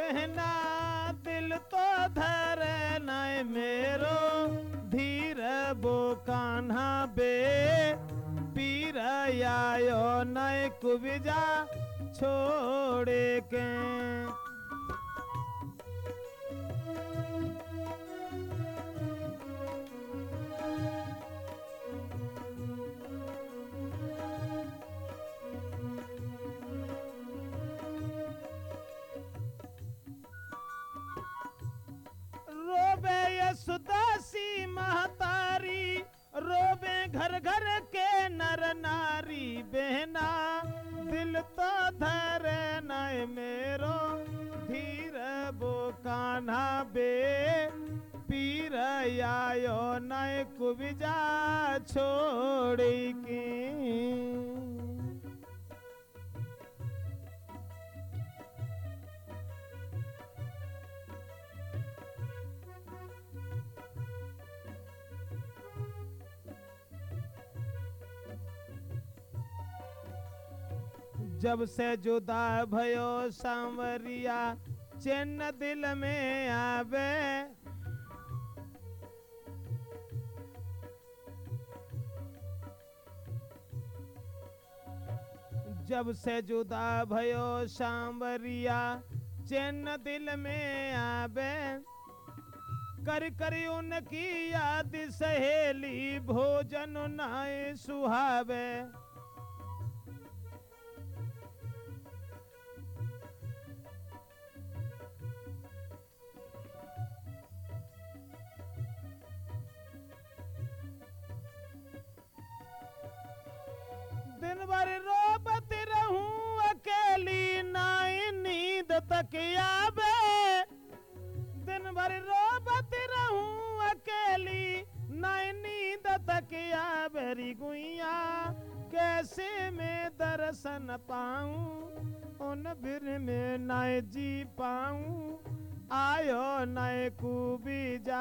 बहना दिल तो धरे नय मेरो धीर बो कान्हा बे पीर आयो नय कुबिजा छोड़े के। रोबे यशुदासी महतारी रोबे घर घर के नर नारी बहना दिल तो धरे नय मेरो धीर बो कान्हा बे पीर आयो नय कुबिजा छोड़ी की। जब से जुदा भयो सांवरिया चैन दिल में आवे। जब से जुदा भयो सांवरिया चैन दिल में आवे। कर कर उनकी याद सहेली भोजन नाय सुहावे। दिन भर रोबत रहूं अकेली नाई नींद तक आवे। दिन भर रोबत रहूं अकेली नाई नींद तक आवे। री गुइया कैसे मैं दर्शन पाऊं उन बिर में नाई जी पाऊं आयो नाई कुबिजा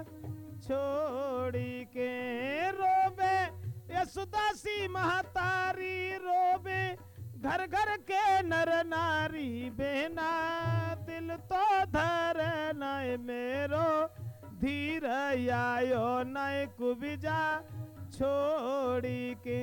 छोड़ी के। रोबे यशुदासी महतारी रोबे घर घर के नर नारी बहना दिल तो धर नय मेरो धीर आयो नय कुबिजा छोड़ी के।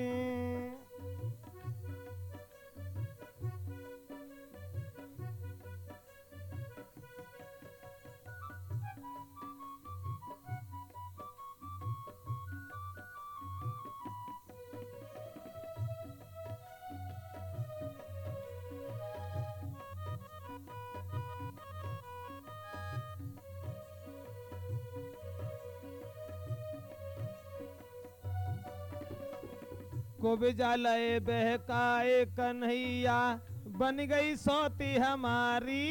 कुबिजा लय बहकाए कन्हैया बन गई सोती हमारी।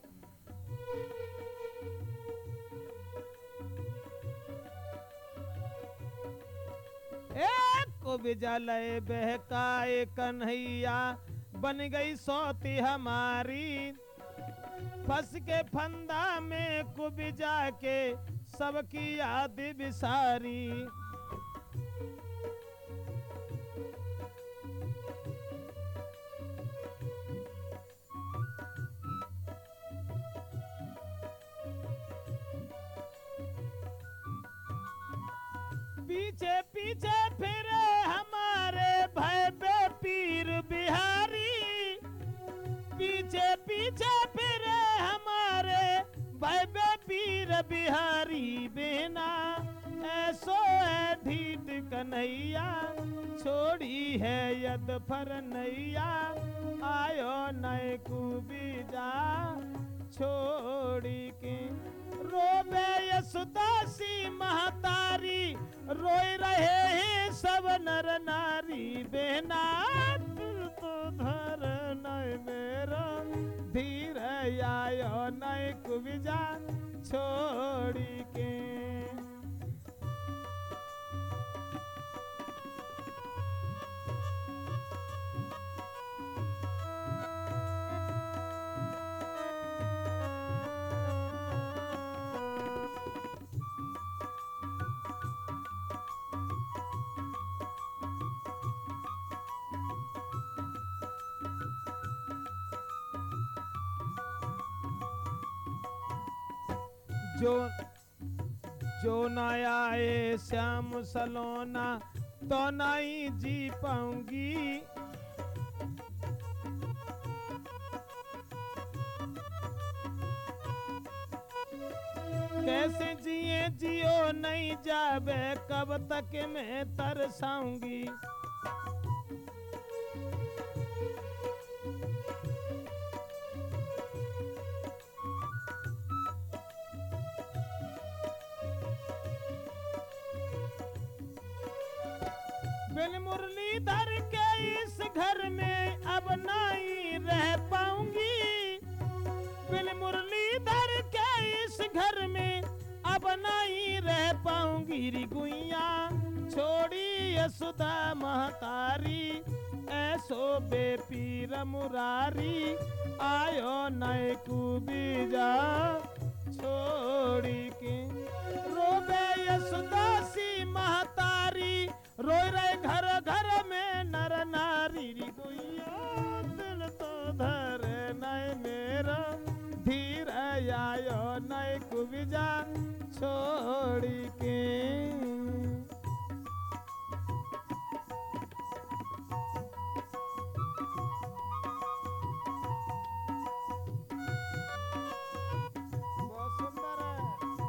कुबिजा लय बहकाए कन्हैया बन गई सोती हमारी। फंस के फंदा में कुबिजा के सबकी याद बिसारी। पीछे पीछे फिरे हमारे भय बे पीर बिहारी। पीछे पीछे फिरे हमारे भय बे पीर बिहारी। बिना ऐसो है ढीठ कन्हैया छोड़ी है यद फर नैया आयो नय कुबिजा छोड़ी के। रोबे यशुदासी महतारी रोई रहे हैं सब नर नारी। बहना दिल तो धर नय मेरो धीर आयो नय कुबिजा छोड़ी के। जो जो न आए श्याम सलोना तो नहीं जी पाऊंगी। कैसे जिए जियो नहीं जावे कब तक मैं तरसाऊंगी। बिन मुरलीधर के इस घर में अब नहीं रह पाऊंगी। बिन मुरलीधर के इस घर में अब नहीं रह पाऊंगी। री गुइया छोड़ी यशोदा महतारी ऐसो बेपीर मुरारी आयो नए कुबीजा छोड़ी के। रोबे यशोदा सी महतारी रोई रहे घर घर में नर नारी। री गुइया दिल तो धर नए मेरा धीर आयो नए कुबीजा छोड़ी के। बहुत सुंदर है।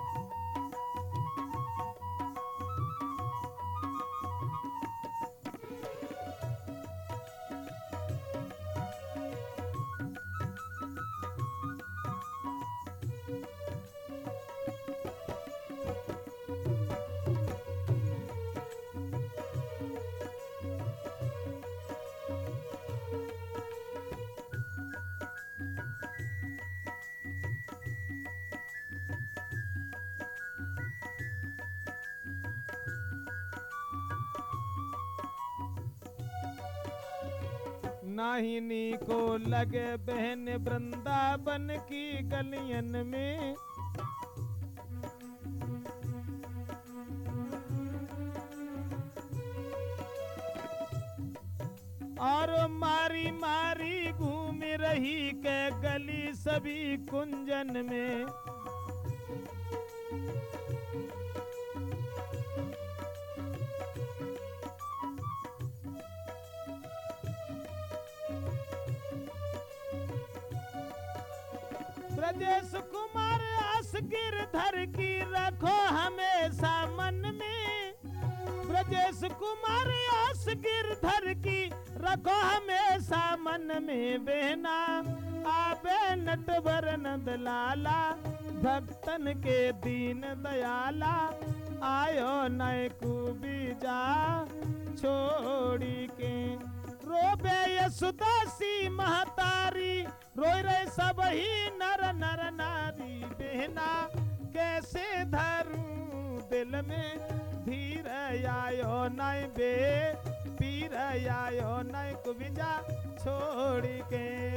नाहिनी को लगे बहन वृंदावन की गलियन में। और मारी मारी घूम रही के गली सभी कुंजन में। ब्रजेश कुमार आस गिरधर की रखो हमेशा मन में। ब्रजेश कुमार आस गिरधर की रखो हमेशा मन में। बहना आबे नटवर नंद लाला भक्तन के दीन दयाला आयो नए कुबीजा छोड़ी के। रोबे यशोदा सी महतारी रोई रहे सब ही नर नर नारी। बहना कैसे धरूं दिल में धीर आयो नए बे पीर आयो नए कुबीजा छोड़ के।